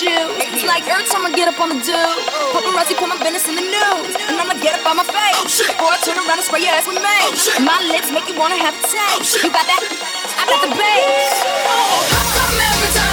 shoes. It's like every time I get up on the do, paparazzi put my business in the news, and I'ma get up on my face before I turn around and spray your ass with me. My lips make you wanna have a taste. You got that? I got the bass. How come every time